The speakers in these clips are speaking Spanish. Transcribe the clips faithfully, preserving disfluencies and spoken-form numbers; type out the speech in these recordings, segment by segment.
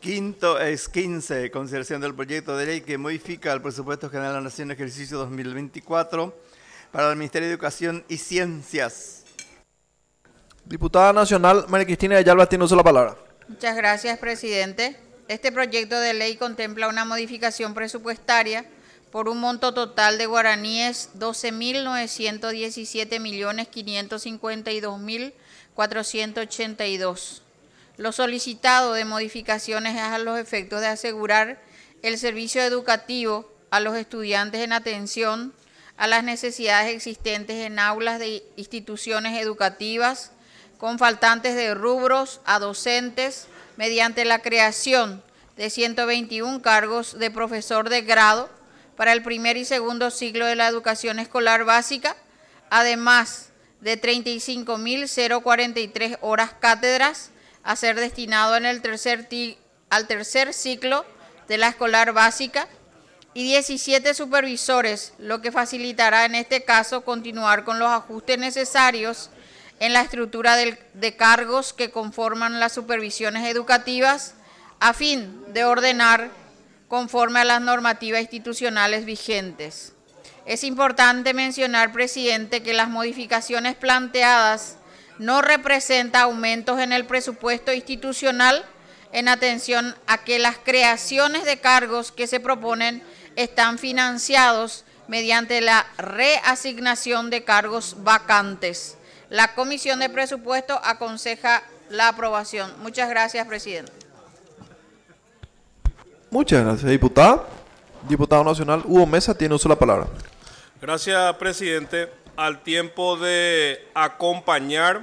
Quinto es quince, consideración del proyecto de ley que modifica el presupuesto general de la Nación ejercicio dos mil veinticuatro para el Ministerio de Educación y Ciencias. Diputada nacional María Cristina Ayala tiene uso la palabra. Muchas gracias, presidente. Este proyecto de ley contempla una modificación presupuestaria por un monto total de guaraníes doce mil novecientos diecisiete millones quinientos cincuenta y dos mil cuatrocientos ochenta y dos. Lo solicitado de modificaciones es a los efectos de asegurar el servicio educativo a los estudiantes en atención a las necesidades existentes en aulas de instituciones educativas, con faltantes de rubros a docentes, mediante la creación de ciento veintiún cargos de profesor de grado para el primer y segundo ciclo de la educación escolar básica, además de treinta y cinco mil cuarenta y tres horas cátedras a ser destinado en el tercer ti, al tercer ciclo de la escolar básica y diecisiete supervisores, lo que facilitará en este caso continuar con los ajustes necesarios en la estructura del, de cargos que conforman las supervisiones educativas a fin de ordenar conforme a las normativas institucionales vigentes. Es importante mencionar, presidente, que las modificaciones planteadas no representan aumentos en el presupuesto institucional en atención a que las creaciones de cargos que se proponen están financiados mediante la reasignación de cargos vacantes. La Comisión de Presupuesto aconseja la aprobación. Muchas gracias, presidente. Muchas gracias, diputada. Diputado nacional Hugo Mesa tiene uso de la palabra. Gracias, presidente. Al tiempo de acompañar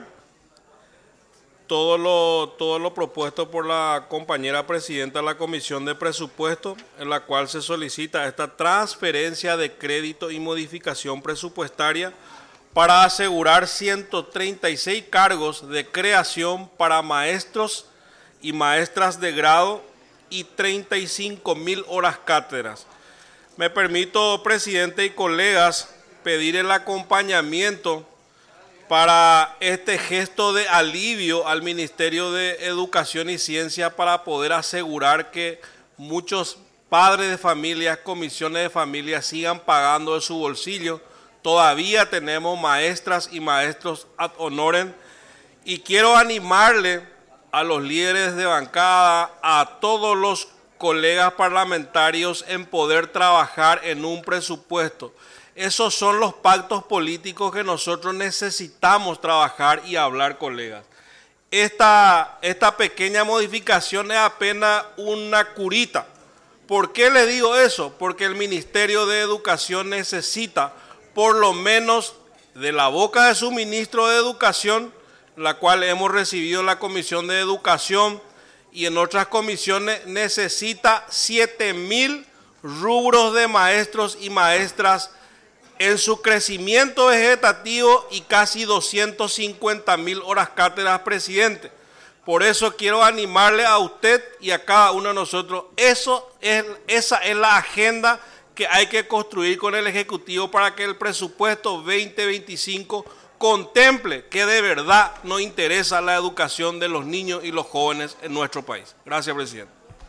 todo lo, todo lo propuesto por la compañera presidenta de la Comisión de Presupuesto, en la cual se solicita esta transferencia de crédito y modificación presupuestaria para asegurar ciento treinta y seis cargos de creación para maestros y maestras de grado y treinta y cinco mil horas cátedras. Me permito, presidente y colegas, pedir el acompañamiento para este gesto de alivio al Ministerio de Educación y Ciencia para poder asegurar que muchos padres de familias, comisiones de familias sigan pagando de su bolsillo. Todavía tenemos maestras y maestros ad honorem y quiero animarle a los líderes de bancada, a todos los colegas parlamentarios en poder trabajar en un presupuesto. Esos son los pactos políticos que nosotros necesitamos trabajar y hablar, colegas. Esta, esta pequeña modificación es apenas una curita. ¿Por qué le digo eso? Porque el Ministerio de Educación necesita, por lo menos de la boca de su ministro de Educación, la cual hemos recibido en la Comisión de Educación y en otras comisiones, necesita siete mil rubros de maestros y maestras en su crecimiento vegetativo y casi doscientas cincuenta mil horas cátedras, presidente. Por eso quiero animarle a usted y a cada uno de nosotros. Eso es, esa es la agenda que hay que construir con el Ejecutivo para que el presupuesto veinte veinticinco contemple que de verdad nos interesa la educación de los niños y los jóvenes en nuestro país. Gracias, presidente.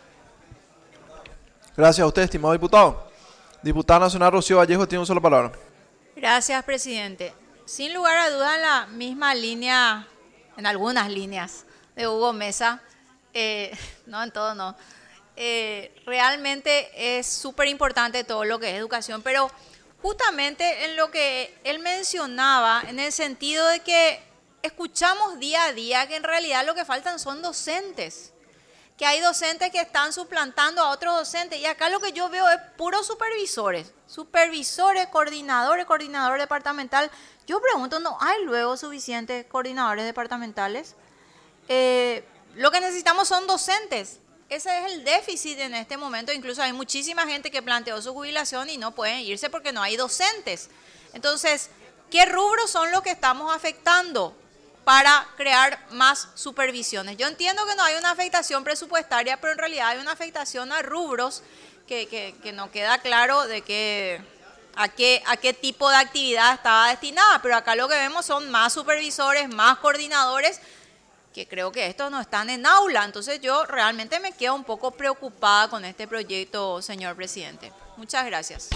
Gracias a usted, estimado diputado. Diputada nacional Rocío Vallejo tiene una sola palabra. Gracias, presidente. Sin lugar a duda, en la misma línea, en algunas líneas de Hugo Mesa, eh, no en todo, no. Eh, realmente es súper importante todo lo que es educación, pero justamente en lo que él mencionaba, en el sentido de que escuchamos día a día que en realidad lo que faltan son docentes, que hay docentes que están suplantando a otros docentes, y acá lo que yo veo es puros supervisores, supervisores, coordinadores, coordinador departamental. Yo pregunto, ¿no hay luego suficientes coordinadores departamentales? Eh, lo que necesitamos son docentes. Ese es el déficit en este momento. Incluso hay muchísima gente que planteó su jubilación y no pueden irse porque no hay docentes. Entonces, ¿qué rubros son los que estamos afectando para crear más supervisiones? Yo entiendo que no hay una afectación presupuestaria, pero en realidad hay una afectación a rubros que, que, que no queda claro de qué, a, qué, a qué tipo de actividad estaba destinada. Pero acá lo que vemos son más supervisores, más coordinadores, que creo que estos no están en aula. Entonces yo realmente me quedo un poco preocupada con este proyecto, señor presidente. Muchas gracias.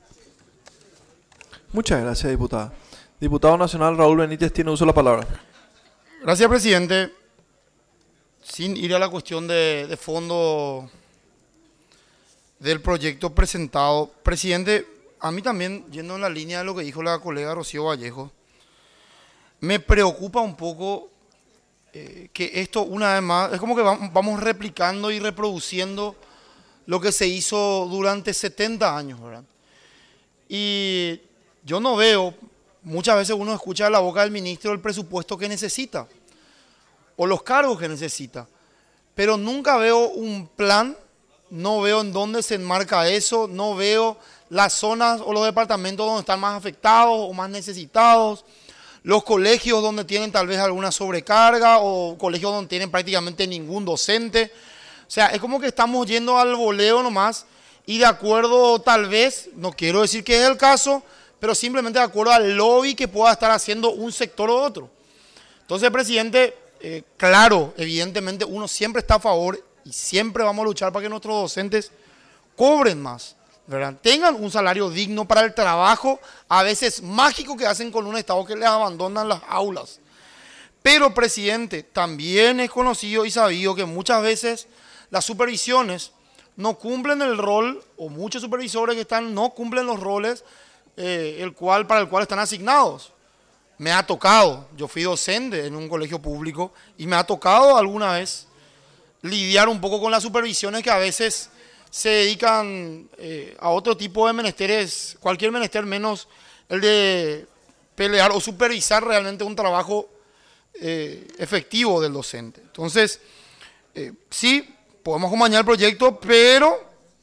Muchas gracias, diputada. Diputado nacional Raúl Benítez tiene uso de la palabra. Gracias, presidente. Sin ir a la cuestión de, de fondo del proyecto presentado, presidente, a mí también, yendo en la línea de lo que dijo la colega Rocío Vallejo, me preocupa un poco eh, que esto una vez más, es como que vamos replicando y reproduciendo lo que se hizo durante setenta años, ¿verdad? Y yo no veo, muchas veces uno escucha de la boca del ministro el presupuesto que necesita o los cargos que necesita, pero nunca veo un plan, no veo en dónde se enmarca eso, no veo las zonas o los departamentos donde están más afectados o más necesitados, los colegios donde tienen tal vez alguna sobrecarga o colegios donde tienen prácticamente ningún docente. O sea, es como que estamos yendo al voleo nomás y de acuerdo tal vez, no quiero decir que es el caso, pero simplemente de acuerdo al lobby que pueda estar haciendo un sector u otro. Entonces, presidente, eh, claro, evidentemente uno siempre está a favor y siempre vamos a luchar para que nuestros docentes cobren más, ¿verdad? Tengan un salario digno para el trabajo, a veces mágico que hacen con un Estado que les abandonan las aulas. Pero, presidente, también es conocido y sabido que muchas veces las supervisiones no cumplen el rol, o muchos supervisores que están no cumplen los roles eh, el cual, para el cual están asignados. Me ha tocado, yo fui docente en un colegio público y me ha tocado alguna vez lidiar un poco con las supervisiones que a veces se dedican eh, a otro tipo de menesteres, cualquier menester menos el de pelear o supervisar realmente un trabajo eh, efectivo del docente. Entonces, eh, sí, podemos acompañar el proyecto, pero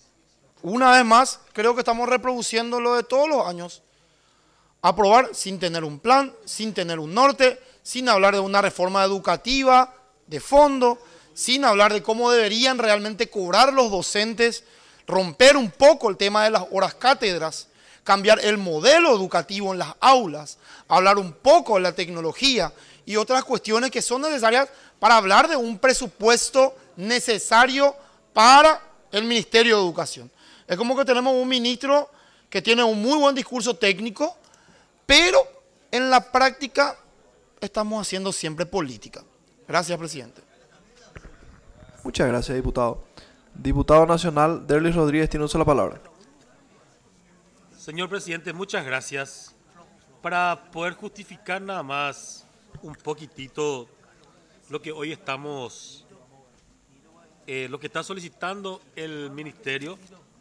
una vez más, creo que estamos reproduciendo lo de todos los años. Aprobar sin tener un plan, sin tener un norte, sin hablar de una reforma educativa de fondo, sin hablar de cómo deberían realmente cobrar los docentes, romper un poco el tema de las horas cátedras, cambiar el modelo educativo en las aulas, hablar un poco de la tecnología y otras cuestiones que son necesarias para hablar de un presupuesto necesario para el Ministerio de Educación. Es como que tenemos un ministro que tiene un muy buen discurso técnico, pero en la práctica estamos haciendo siempre política. Gracias, presidente. Muchas gracias, diputado. Diputado nacional Derlis Rodríguez tiene uso de la palabra. Señor presidente, muchas gracias. Para poder justificar nada más un poquitito lo que hoy estamos, eh, lo que está solicitando el ministerio,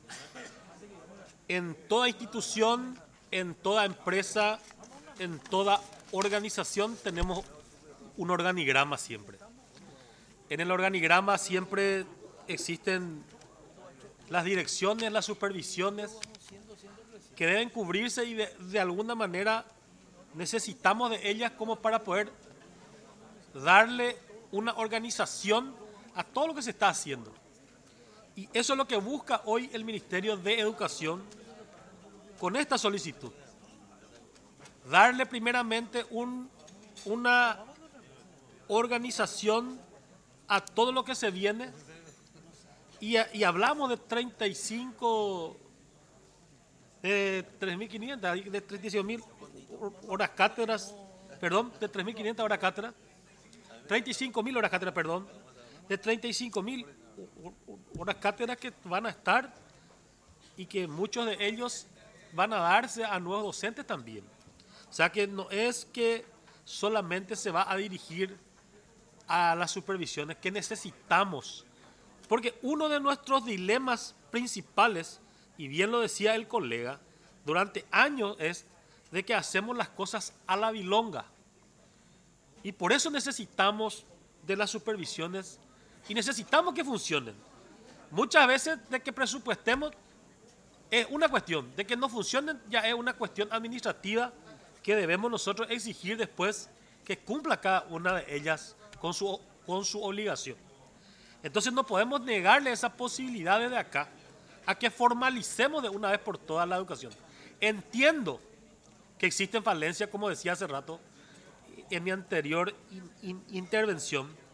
en toda institución, en toda empresa, en toda organización tenemos un organigrama siempre. En el organigrama siempre existen las direcciones, las supervisiones que deben cubrirse y de, de alguna manera necesitamos de ellas como para poder darle una organización a todo lo que se está haciendo. Y eso es lo que busca hoy el Ministerio de Educación con esta solicitud. Darle primeramente un, una organización a todo lo que se viene y, y hablamos de treinta y cinco, de tres mil quinientas, de treinta y cinco mil horas cátedras, perdón, de tres mil quinientas horas cátedras, treinta y cinco mil horas cátedras, perdón, de treinta y cinco mil horas cátedras que van a estar y que muchos de ellos van a darse a nuevos docentes también. O sea que no es que solamente se va a dirigir a las supervisiones que necesitamos, porque uno de nuestros dilemas principales, y bien lo decía el colega, durante años es de que hacemos las cosas a la bilonga, y por eso necesitamos de las supervisiones y necesitamos que funcionen. Muchas veces de que presupuestemos es una cuestión, de que no funcionen ya es una cuestión administrativa que debemos nosotros exigir después que cumpla cada una de ellas con su, con su obligación. Entonces no podemos negarle esa posibilidad desde acá a que formalicemos de una vez por todas la educación. Entiendo que existen falencias, como decía hace rato en mi anterior in, in, intervención,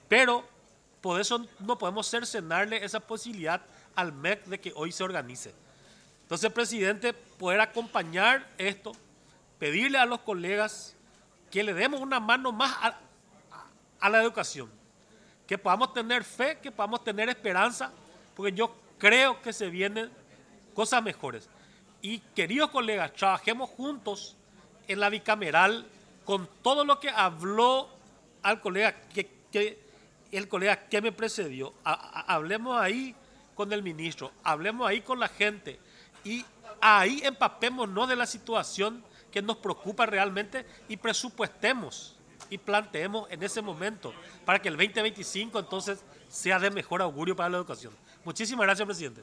pero por eso no podemos cercenarle esa posibilidad al M E C de que hoy se organice. Entonces, presidente, poder acompañar esto, pedirle a los colegas que le demos una mano más a, a la educación, que podamos tener fe, que podamos tener esperanza, porque yo creo que se vienen cosas mejores. Y queridos colegas, trabajemos juntos en la bicameral con todo lo que habló al colega que, que el colega que me precedió. A, a, hablemos ahí con el ministro, hablemos ahí con la gente y ahí empapémonos de la situación que nos preocupa realmente y presupuestemos y planteemos en ese momento para que el veinte veinticinco entonces sea de mejor augurio para la educación. Muchísimas gracias, presidente.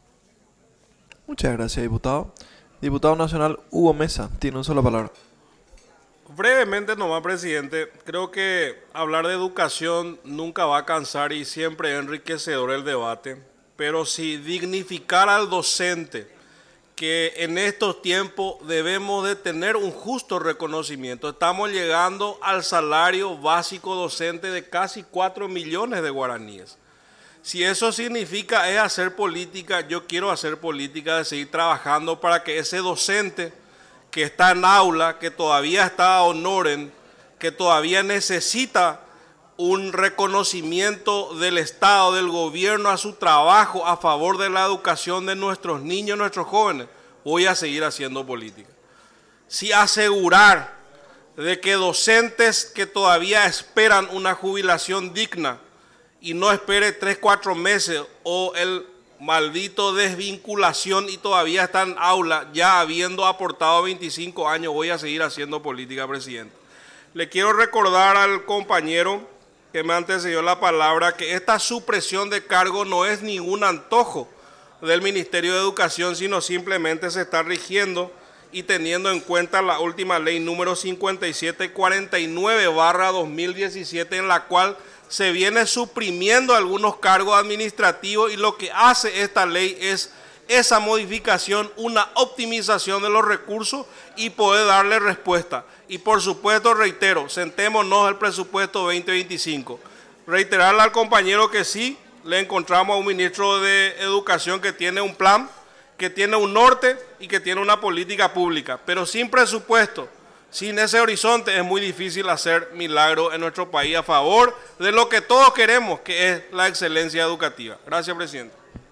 Muchas gracias, diputado. Diputado nacional Hugo Mesa, tiene una sola palabra. Brevemente nomás, presidente, creo que hablar de educación nunca va a cansar y siempre es enriquecedor el debate, pero si dignificar al docente, que en estos tiempos debemos de tener un justo reconocimiento. Estamos llegando al salario básico docente de casi cuatro millones de guaraníes. Si eso significa es hacer política, yo quiero hacer política de seguir trabajando para que ese docente que está en aula, que todavía está a honoren, que todavía necesita un reconocimiento del Estado, del gobierno a su trabajo a favor de la educación de nuestros niños, nuestros jóvenes, voy a seguir haciendo política. Si asegurar de que docentes que todavía esperan una jubilación digna y no espere tres, cuatro meses o el maldito desvinculación y todavía está en aula, ya habiendo aportado veinticinco años, voy a seguir haciendo política, presidente. Le quiero recordar al compañero que me antecedió la palabra que esta supresión de cargo no es ningún antojo del Ministerio de Educación, sino simplemente se está rigiendo y teniendo en cuenta la última ley número cincuenta y siete cuarenta y nueve barra dos mil diecisiete, en la cual se viene suprimiendo algunos cargos administrativos, y lo que hace esta ley es esa modificación, una optimización de los recursos y poder darle respuesta. Y por supuesto, reitero, sentémonos el presupuesto veinte veinticinco. Reiterarle al compañero que sí, le encontramos a un ministro de Educación que tiene un plan, que tiene un norte y que tiene una política pública, pero sin presupuesto, sin ese horizonte, es muy difícil hacer milagros en nuestro país a favor de lo que todos queremos, que es la excelencia educativa. Gracias, presidente.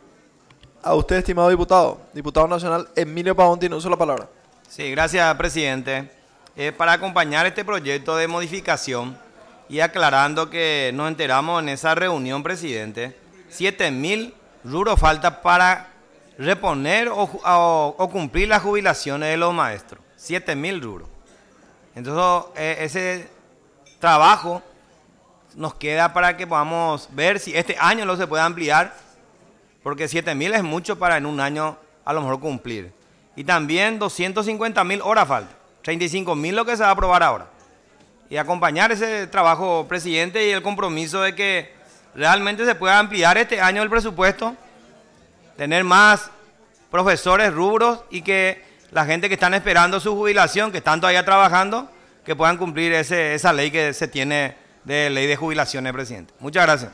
A usted, estimado diputado. Diputado nacional Emilio Pavón, tiene una sola palabra. Sí, gracias, presidente. Eh, para acompañar este proyecto de modificación y aclarando que nos enteramos en esa reunión, presidente, siete mil rubros falta para reponer o, o, o cumplir las jubilaciones de los maestros. siete mil rubros. Entonces, eh, ese trabajo nos queda para que podamos ver si este año lo se puede ampliar, porque siete mil es mucho para en un año a lo mejor cumplir. Y también doscientas cincuenta mil horas falta, treinta y cinco mil lo que se va a aprobar ahora. Y acompañar ese trabajo, presidente, y el compromiso de que realmente se pueda ampliar este año el presupuesto, tener más profesores rubros y que la gente que están esperando su jubilación, que están todavía trabajando, que puedan cumplir ese, esa ley que se tiene de ley de jubilaciones, presidente. Muchas gracias.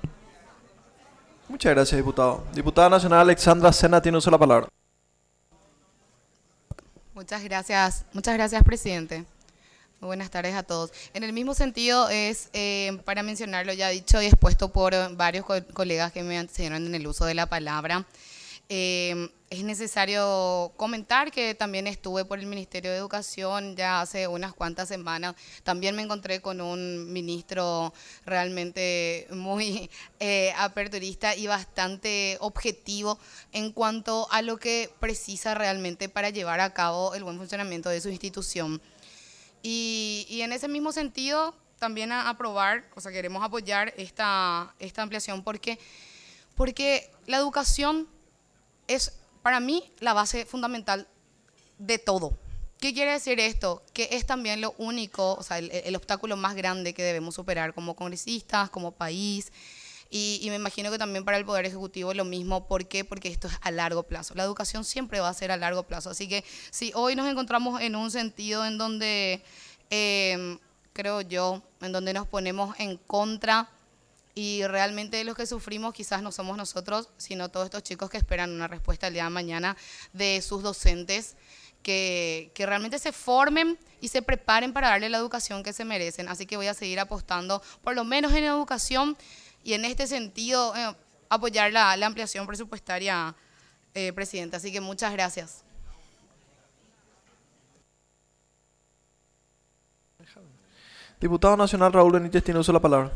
Muchas gracias, diputado. Diputada nacional Alexandra Sena, tiene una sola palabra. Muchas gracias, muchas gracias, presidente. Muy buenas tardes a todos. En el mismo sentido es, eh, para mencionarlo ya dicho y expuesto por varios co colegas que me antecedieron en el uso de la palabra, eh, es necesario comentar que también estuve por el Ministerio de Educación ya hace unas cuantas semanas. También me encontré con un ministro realmente muy eh, aperturista y bastante objetivo en cuanto a lo que precisa realmente para llevar a cabo el buen funcionamiento de su institución. Y, y en ese mismo sentido también a aprobar, o sea, queremos apoyar esta, esta ampliación porque, porque la educación es para mí la base fundamental de todo. ¿Qué quiere decir esto? Que es también lo único, o sea, el, el obstáculo más grande que debemos superar como congresistas, como país, y, y me imagino que también para el Poder Ejecutivo lo mismo. ¿Por qué? Porque esto es a largo plazo. La educación siempre va a ser a largo plazo. Así que si hoy nos encontramos en un sentido en donde, eh, creo yo, en donde nos ponemos en contra y realmente los que sufrimos quizás no somos nosotros, sino todos estos chicos que esperan una respuesta el día de mañana de sus docentes, que, que realmente se formen y se preparen para darle la educación que se merecen. Así que voy a seguir apostando, por lo menos en educación, y en este sentido eh, apoyar la, la ampliación presupuestaria, eh, Presidenta. Así que muchas gracias. Diputado Nacional Raúl Benítez tiene uso de la palabra.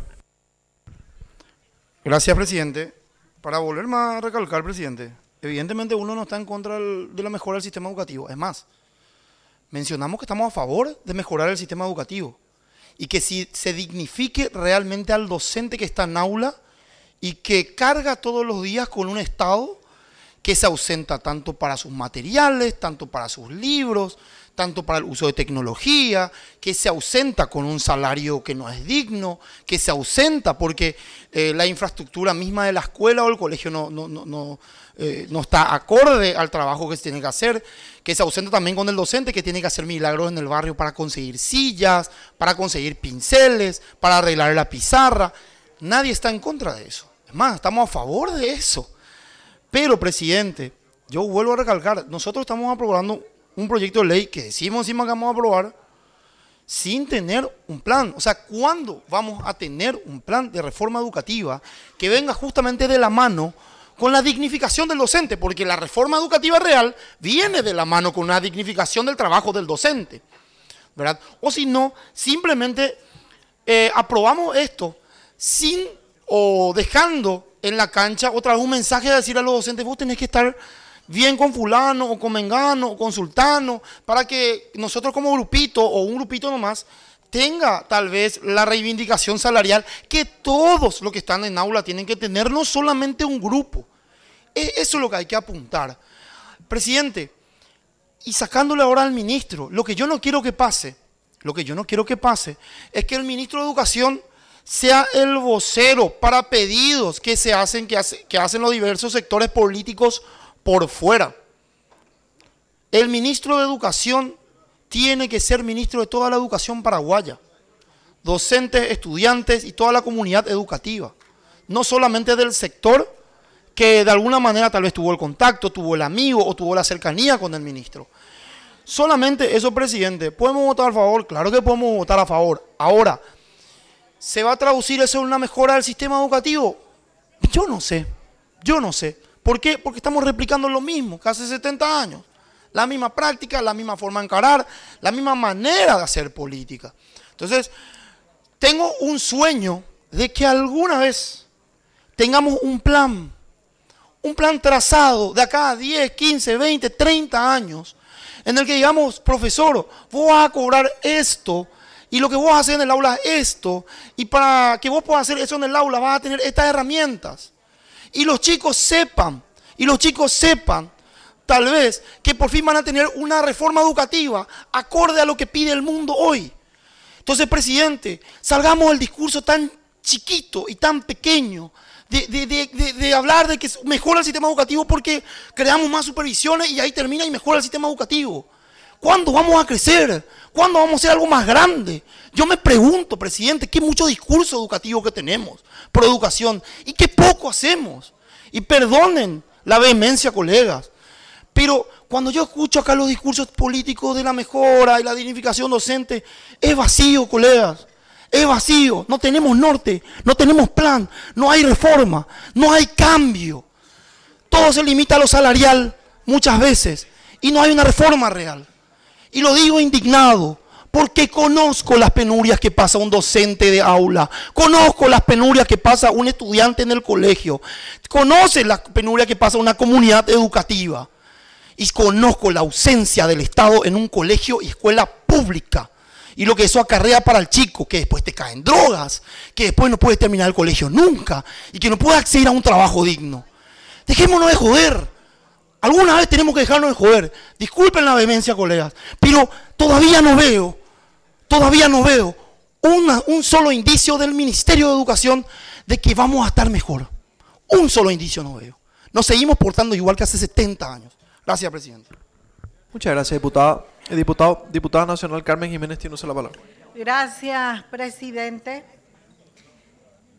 Gracias, presidente. Para volver más a recalcar, presidente, evidentemente uno no está en contra del, de la mejora del sistema educativo. Es más, mencionamos que estamos a favor de mejorar el sistema educativo y que si se dignifique realmente al docente que está en aula y que carga todos los días con un Estado que se ausenta tanto para sus materiales, tanto para sus libros, tanto para el uso de tecnología, que se ausenta con un salario que no es digno, que se ausenta porque eh, la infraestructura misma de la escuela o el colegio no, no, no, no, eh, no está acorde al trabajo que se tiene que hacer, que se ausenta también con el docente que tiene que hacer milagros en el barrio para conseguir sillas, para conseguir pinceles, para arreglar la pizarra. Nadie está en contra de eso. Es más, estamos a favor de eso. Pero, presidente, yo vuelvo a recalcar, nosotros estamos aprobando un proyecto de ley que decimos encima que vamos a aprobar sin tener un plan. O sea, ¿cuándo vamos a tener un plan de reforma educativa que venga justamente de la mano con la dignificación del docente? Porque la reforma educativa real viene de la mano con una dignificación del trabajo del docente, ¿verdad? O si no, simplemente eh, aprobamos esto sin o dejando en la cancha otra vez un mensaje de decir a los docentes: vos tenés que estar bien con fulano o con mengano o con sultano, para que nosotros como grupito o un grupito nomás tenga tal vez la reivindicación salarial que todos los que están en aula tienen que tener, no solamente un grupo. Eso es lo que hay que apuntar. Presidente, y sacándole ahora al ministro, lo que yo no quiero que pase, lo que yo no quiero que pase es que el ministro de Educación sea el vocero para pedidos que se hacen, que, hace, que hacen los diversos sectores políticos por fuera. El ministro de Educación tiene que ser ministro de toda la educación paraguaya, docentes, estudiantes y toda la comunidad educativa, no solamente del sector que de alguna manera tal vez tuvo el contacto, tuvo el amigo o tuvo la cercanía con el ministro. Solamente eso, presidente. ¿Podemos votar a favor? Claro que podemos votar a favor. Ahora, ¿se va a traducir eso en una mejora del sistema educativo? Yo no sé, yo no sé. ¿Por qué? Porque estamos replicando lo mismo que hace setenta años. La misma práctica, la misma forma de encarar, la misma manera de hacer política. Entonces, tengo un sueño de que alguna vez tengamos un plan, un plan trazado de acá a diez, quince, veinte, treinta años, en el que digamos: profesor, vos vas a cobrar esto, y lo que vos haces en el aula es esto, y para que vos puedas hacer eso en el aula vas a tener estas herramientas. Y los chicos sepan, y los chicos sepan, tal vez, que por fin van a tener una reforma educativa acorde a lo que pide el mundo hoy. Entonces, presidente, salgamos del discurso tan chiquito y tan pequeño de, de, de, de, de hablar de que mejora el sistema educativo porque creamos más supervisiones y ahí termina y mejora el sistema educativo. ¿Cuándo vamos a crecer? ¿Cuándo vamos a hacer algo más grande? Yo me pregunto, presidente, qué mucho discurso educativo que tenemos por educación y qué poco hacemos. Y perdonen la vehemencia, colegas, pero cuando yo escucho acá los discursos políticos de la mejora y la dignificación docente, es vacío, colegas, es vacío. No tenemos norte, no tenemos plan, no hay reforma, no hay cambio. Todo se limita a lo salarial muchas veces y no hay una reforma real. Y lo digo indignado, porque conozco las penurias que pasa un docente de aula, conozco las penurias que pasa un estudiante en el colegio, conozco las penurias que pasa una comunidad educativa, y conozco la ausencia del Estado en un colegio y escuela pública, y lo que eso acarrea para el chico, que después te caen drogas, que después no puede terminar el colegio nunca, y que no puede acceder a un trabajo digno. Dejémonos de joder. Alguna vez tenemos que dejarnos de joder. Disculpen la vehemencia, colegas, pero todavía no veo, todavía no veo una, un solo indicio del Ministerio de Educación de que vamos a estar mejor. Un solo indicio no veo. Nos seguimos portando igual que hace setenta años. Gracias, presidente. Muchas gracias, diputada. El diputado, diputada nacional Carmen Jiménez tiene usted la palabra. Gracias, presidente.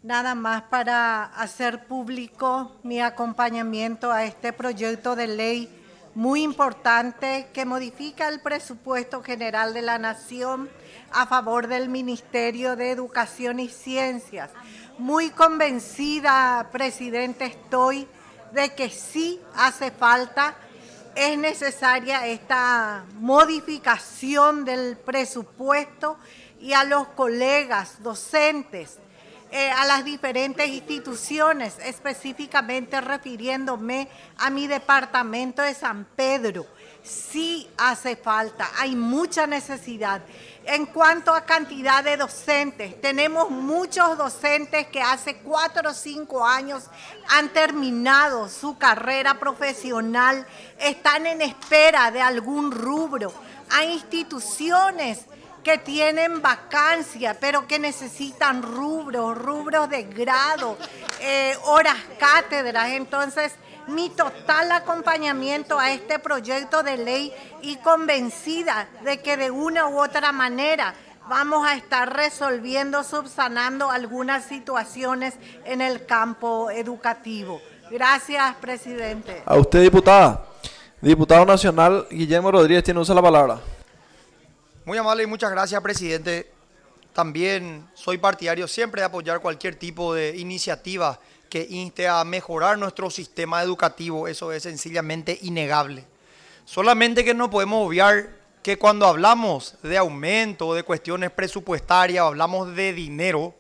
nada más para hacer público mi acompañamiento a este proyecto de ley muy importante que modifica el presupuesto general de la Nación a favor del Ministerio de Educación y Ciencias. Muy convencida, presidente, estoy de que sí hace falta, es necesaria esta modificación del presupuesto y a los colegas docentes, eh, a las diferentes instituciones, específicamente refiriéndome a mi departamento de San Pedro. Sí hace falta, hay mucha necesidad. En cuanto a cantidad de docentes, tenemos muchos docentes que hace cuatro o cinco años han terminado su carrera profesional, están en espera de algún rubro. Hay instituciones que tienen vacancia, pero que necesitan rubros, rubros de grado, eh, horas cátedras. Entonces, mi total acompañamiento a este proyecto de ley y convencida de que de una u otra manera vamos a estar resolviendo, subsanando algunas situaciones en el campo educativo. Gracias, presidente. A usted, diputada. Diputado nacional Guillermo Rodríguez tiene uso de la palabra. Muy amable y muchas gracias, presidente. También soy partidario siempre de apoyar cualquier tipo de iniciativa que inste a mejorar nuestro sistema educativo. Eso es sencillamente innegable. Solamente que no podemos obviar que cuando hablamos de aumento, de cuestiones presupuestarias, hablamos de dinero,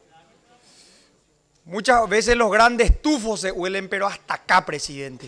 muchas veces los grandes tufos se huelen, pero hasta acá, presidente.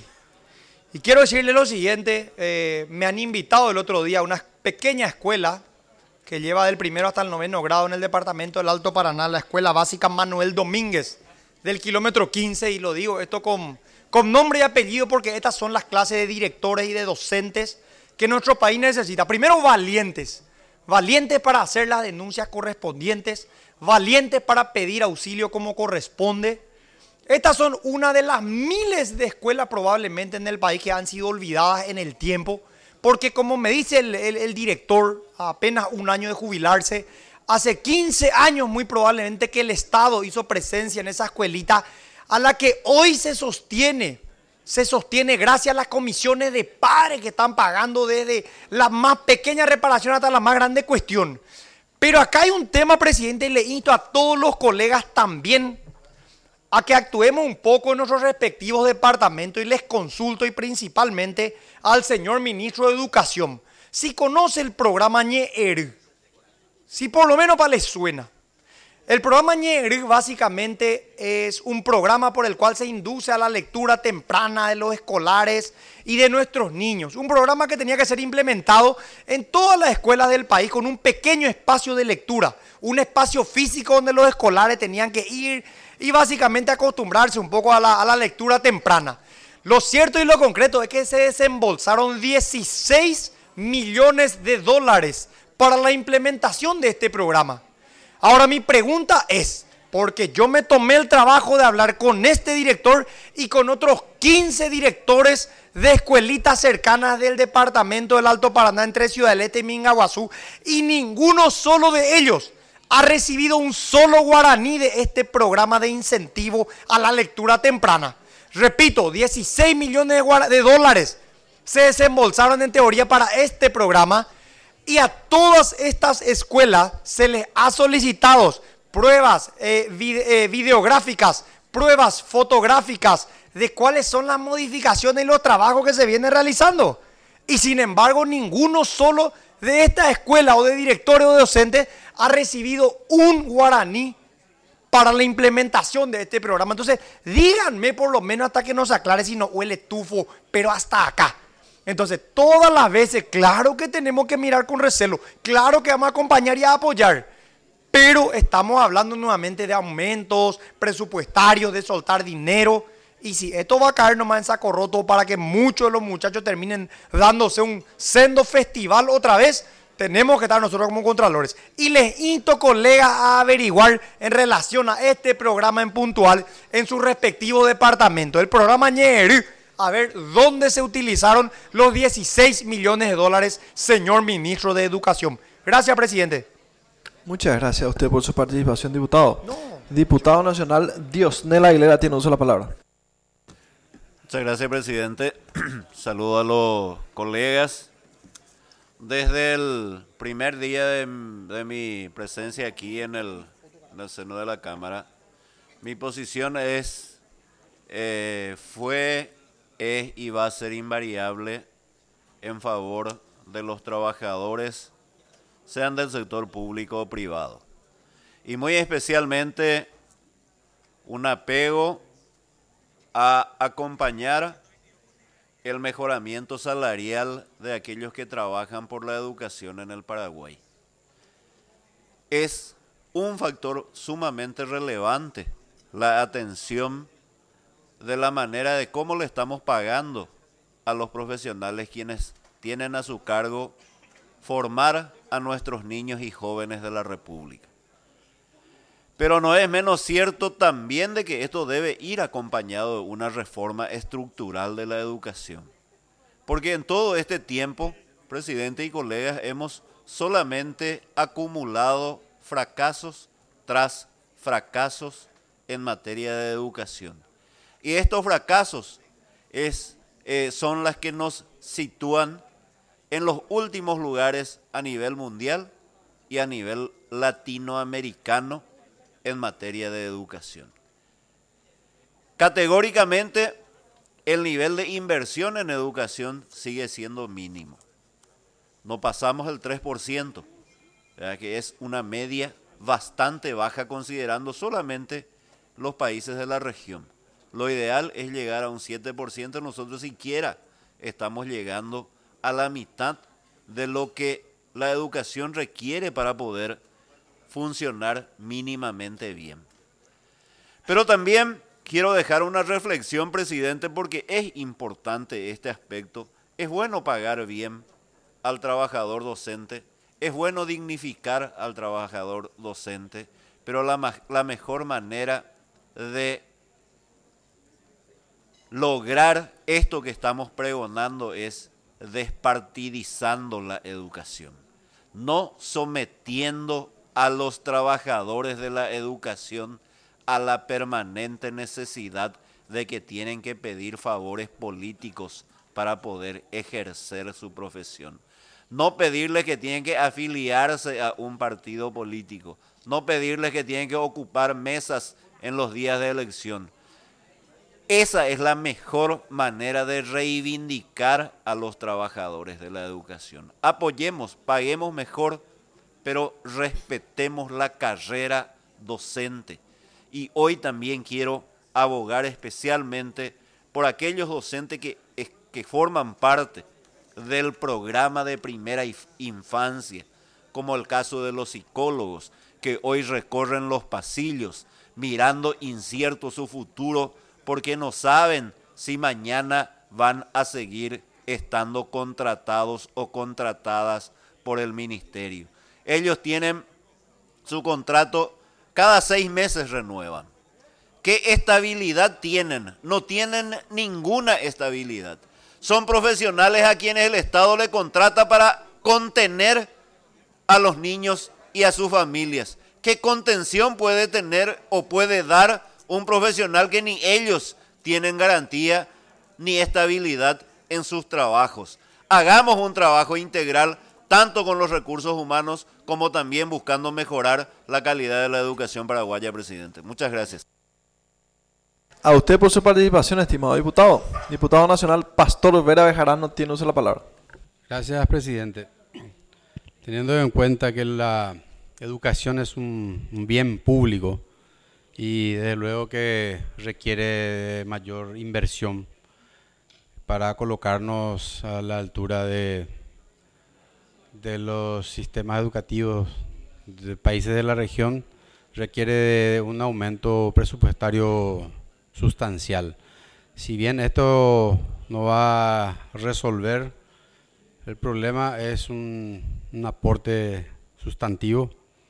Y quiero decirle lo siguiente, eh, me han invitado el otro día a una pequeña escuela que lleva del primero hasta el noveno grado en el departamento del Alto Paraná, la escuela básica Manuel Domínguez, del kilómetro quince, y lo digo esto con, con nombre y apellido porque estas son las clases de directores y de docentes que nuestro país necesita. Primero, valientes, valientes para hacer las denuncias correspondientes, valientes para pedir auxilio como corresponde. Estas son una de las miles de escuelas probablemente en el país que han sido olvidadas en el tiempo, porque como me dice el, el, el director, apenas un año de jubilarse, hace quince años muy probablemente que el Estado hizo presencia en esa escuelita a la que hoy se sostiene, se sostiene gracias a las comisiones de padres que están pagando desde la más pequeña reparación hasta la más grande cuestión. Pero acá hay un tema, presidente, y le insto a todos los colegas también a que actuemos un poco en nuestros respectivos departamentos, y les consulto y principalmente al señor ministro de Educación, si conoce el programa Ñeer, si por lo menos para les suena. El programa Ñeer básicamente es un programa por el cual se induce a la lectura temprana de los escolares y de nuestros niños. Un programa que tenía que ser implementado en todas las escuelas del país con un pequeño espacio de lectura, un espacio físico donde los escolares tenían que ir y básicamente acostumbrarse un poco a la, a la lectura temprana. Lo cierto y lo concreto es que se desembolsaron dieciséis millones de dólares para la implementación de este programa. Ahora mi pregunta es, porque yo me tomé el trabajo de hablar con este director y con otros quince directores de escuelitas cercanas del departamento del Alto Paraná entre Ciudad del Este y Mingaguazú, y ninguno solo de ellos ha recibido un solo guaraní de este programa de incentivo a la lectura temprana. Repito, dieciséis millones de, de dólares se desembolsaron en teoría para este programa, y a todas estas escuelas se les ha solicitado pruebas eh, vide, eh, videográficas, pruebas fotográficas de cuáles son las modificaciones y los trabajos que se vienen realizando. Y sin embargo, ninguno solo de esta escuela o de directores o de docentes ha recibido un guaraní para la implementación de este programa. Entonces, díganme por lo menos hasta que nos aclare si no huele tufo, pero hasta acá. Entonces, todas las veces, claro que tenemos que mirar con recelo, claro que vamos a acompañar y a apoyar, pero estamos hablando nuevamente de aumentos presupuestarios, de soltar dinero, y si esto va a caer nomás en saco roto para que muchos de los muchachos terminen dándose un sendo festival otra vez, tenemos que estar nosotros como contralores. Y les insto, colegas, a averiguar en relación a este programa en puntual en su respectivo departamento. El programa Ñeer, a ver dónde se utilizaron los dieciséis millones de dólares, señor ministro de Educación. Gracias, presidente. Muchas gracias a usted por su participación, diputado. No. Diputado Nacional Diosnel Aguilera tiene uso de la palabra. Muchas gracias, presidente. Saludo a los colegas. Desde el primer día de, de mi presencia aquí en el, en el seno de la Cámara, mi posición es, eh, fue, es y va a ser invariable en favor de los trabajadores, sean del sector público o privado. Y muy especialmente un apego a acompañar el mejoramiento salarial de aquellos que trabajan por la educación en el Paraguay. Es un factor sumamente relevante la atención de la manera de cómo le estamos pagando a los profesionales quienes tienen a su cargo formar a nuestros niños y jóvenes de la República. Pero no es menos cierto también de que esto debe ir acompañado de una reforma estructural de la educación. Porque en todo este tiempo, presidente y colegas, hemos solamente acumulado fracasos tras fracasos en materia de educación. Y estos fracasos es, eh, son las que nos sitúan en los últimos lugares a nivel mundial y a nivel latinoamericano en materia de educación. Categóricamente, el nivel de inversión en educación sigue siendo mínimo. No pasamos el tres por ciento, ¿verdad? Que es una media bastante baja considerando solamente los países de la región. Lo ideal es llegar a un siete por ciento, nosotros siquiera estamos llegando a la mitad de lo que la educación requiere para poder funcionar mínimamente bien. Pero también quiero dejar una reflexión, presidente, porque es importante este aspecto. Es bueno pagar bien al trabajador docente, es bueno dignificar al trabajador docente, pero la, la mejor manera de lograr esto que estamos pregonando es despartidizando la educación, no sometiendo a los trabajadores de la educación a la permanente necesidad de que tienen que pedir favores políticos para poder ejercer su profesión. No pedirles que tienen que afiliarse a un partido político, no pedirles que tienen que ocupar mesas en los días de elección. Esa es la mejor manera de reivindicar a los trabajadores de la educación. Apoyemos, paguemos mejor, pero respetemos la carrera docente. Y hoy también quiero abogar especialmente por aquellos docentes que, que forman parte del programa de primera infancia, como el caso de los psicólogos, que hoy recorren los pasillos mirando incierto su futuro porque no saben si mañana van a seguir estando contratados o contratadas por el ministerio. Ellos tienen su contrato, cada seis meses renuevan. ¿Qué estabilidad tienen? No tienen ninguna estabilidad. Son profesionales a quienes el Estado le contrata para contener a los niños y a sus familias. ¿Qué contención puede tener o puede dar un profesional que ni ellos tienen garantía ni estabilidad en sus trabajos? Hagamos un trabajo integral tanto con los recursos humanos como también buscando mejorar la calidad de la educación paraguaya, presidente. Muchas gracias. A usted por su participación, estimado diputado. Diputado nacional Pastor Vera Bejarano tiene uso de la palabra. Gracias, presidente. Teniendo en cuenta que la educación es un, un bien público y desde luego que requiere mayor inversión para colocarnos a la altura de, de los sistemas educativos de países de la región, requiere de un aumento presupuestario sustancial. Si bien esto no va a resolver el problema, es un, un aporte sustantivo.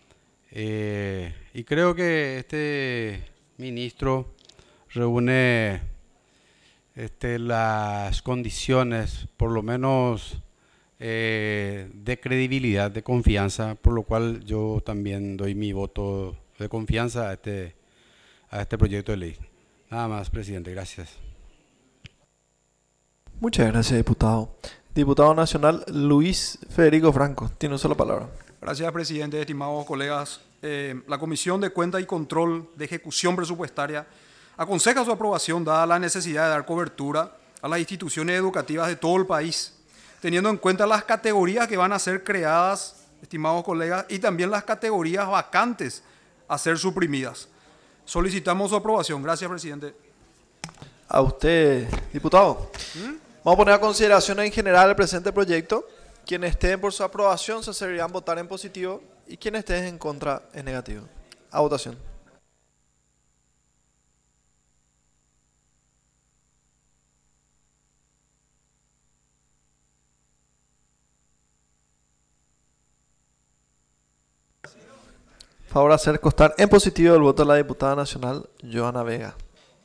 Eh, y creo que este ministro reúne este, las condiciones, por lo menos eh, de credibilidad, de confianza, por lo cual yo también doy mi voto de confianza a este a este proyecto de ley. Nada más, presidente, gracias. Muchas gracias, diputado. Diputado nacional Luis Federico Franco, tiene usted la palabra. Gracias, presidente, estimados colegas. Eh, la Comisión de Cuenta y Control de Ejecución Presupuestaria aconseja su aprobación dada la necesidad de dar cobertura a las instituciones educativas de todo el país, teniendo en cuenta las categorías que van a ser creadas, estimados colegas, y también las categorías vacantes a ser suprimidas. Solicitamos su aprobación. Gracias, presidente. A usted, diputado. ¿Mm? Vamos a poner a consideración en general el presente proyecto. Quienes estén por su aprobación se servirán votar en positivo y quienes estén en contra en negativo. A votación. Favor hacer constar en positivo el voto de la diputada nacional Joana Vega.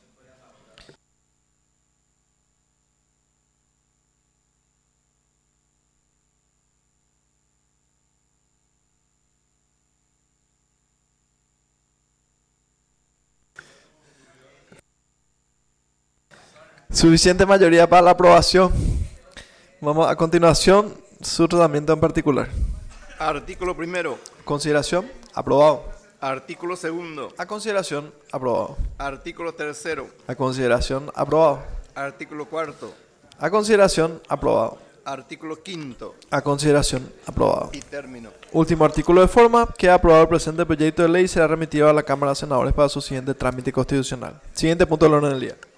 Suficiente mayoría para la aprobación. Vamos a continuación, su tratamiento en particular. Artículo primero. Consideración, aprobado. Artículo segundo. A consideración, aprobado. Artículo tercero. A consideración, aprobado. Artículo cuarto. A consideración, aprobado. Artículo quinto. A consideración, aprobado. Y término. Último artículo de forma. Queda aprobado el presente proyecto de ley y será remitido a la Cámara de Senadores para su siguiente trámite constitucional. Siguiente punto del orden del día.